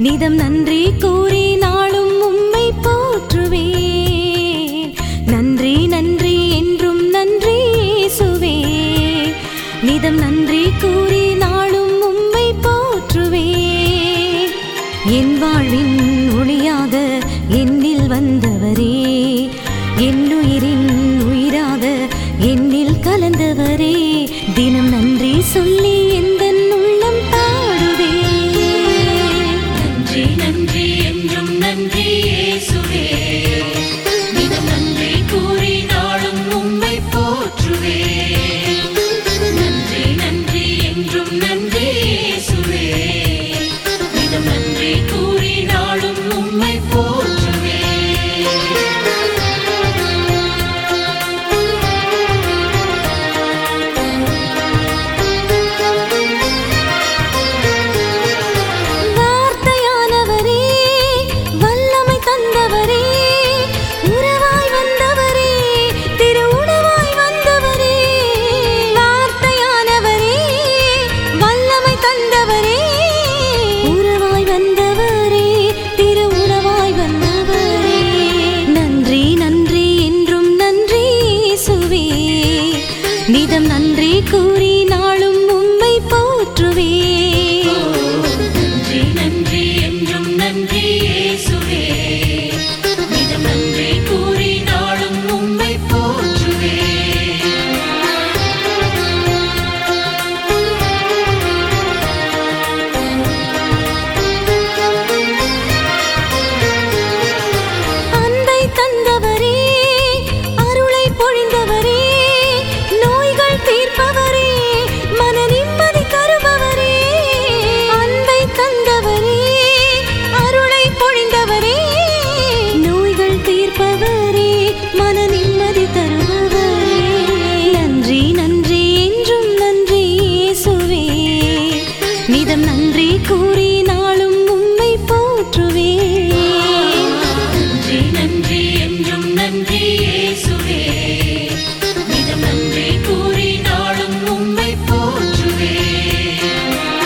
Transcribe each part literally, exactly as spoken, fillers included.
நிதம் நன்றி கூறி நாளும் உம்மை போற்றுவேன். நன்றி நன்றி என்றும் நன்றி இயேசுவே. நிதம் நன்றி கூறி நாளும் உம்மை போற்றுவேன். என் வாழ்வின் ஒளியாக என்னில் வந்தவரே, என்னுயிரின் உயிராக என்னில் கலந்தவரே, தினம் நன்றி சொல்லி எந்தன் உள்ளம் பாடுவே. நன்றி நன்றி என்றும் நன்றி இயேசுவே. தினம் நன்றி கூறி நாளும் உம்மை போற்றுவேன். நன்றி நன்றி என்றும் நன்றி இயேசுவே. தினம் நன்றி கூறி நாளும் உம்மை போற்றுவேன். வார்த்தையானவரே, வல்லமை தந்தவரே, உறவாய் வந்தவரே, திரு உணவாய் வந்தவரே. வார்த்தையானவரே, வல்லமை தந்தவரே, உறவாய் வந்தவரே, திரு உணவாய் வந்தவரே. நன்றி நன்றி என்றும் நன்றி இயேசுவே. நிதம் நன்றி கூறி நாளும் உம்மை போற்றுவேன். நன்றி நன்றி என்றும் நன்றி இயேசுவே. தினம் நன்றி கூறி நாளும் உம்மை போற்றுவேன். அன்பை தந்தவரே, அருளை பொழிந்தவரே, நோய்கள் தீர்ப்பவரே, மன நிம்மதி தருபவரே. அன்பை தந்தவரே, அருளை பொழிந்தவரே, நோய்கள் தீர்ப்பவரே, மன நிம்மதி தருபவரே. நன்றி நன்றி என்றும் நன்றி இயேசுவே. நிதம் நன்றி கூறி நாளும் உம்மை போற்றுவேன். நன்றி நன்றி என்றும் நன்றி இயேசுவே. தினம் நன்றி கூறி நாளும் உம்மை போற்றுவேன்.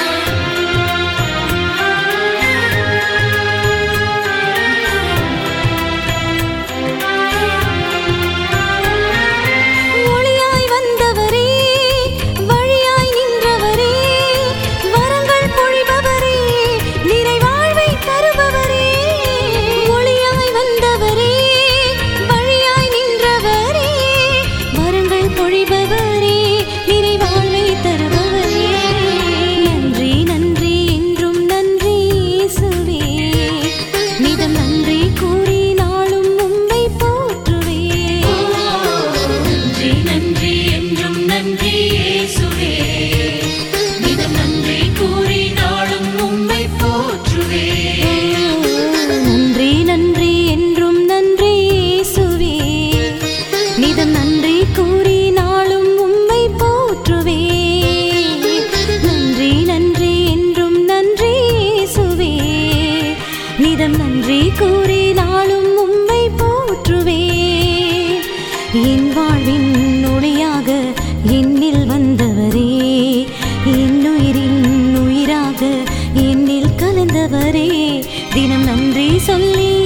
ஒளியாய் வந்தவரே, வழியாய் நின்றவரே, வரங்கள் பொழிபவரே, நிறைவாழ்வை தருபவரே. ஒளியாய் வந்தவரே, வழியாய் நின்றவரே, வரங்கள் பொழிபவரே, நிறைவாழ்வை தருபவரே. நன்றி நன்றி என்றும் நன்றி இயேசுவே. நிதம் நன்றி கூறி நாளும் உம்மை போற்றுவேன். நன்றி நன்றி என்றும் நன்றி இயேசுவே. தினம் நன்றி கூறி நாளும் உம்மை போற்றுவேன். நன்றி நன்றி என்றும் நன்றி இயேசுவே. நிதம் நன்றி கூறி நாளும் உம்மை போற்றுவேன். நன்றி நன்றி என்றும் நன்றி இயேசுவே. நிதம் நன்றி கூறி நாளும் உம்மை போற்றுவேன். என் வாழ்வின் ஒளியாக என்னில் வந்தவரே, என்னுயிரின் உயிராக என்னில் கலந்தவரே, தினம் நன்றி சொல்லி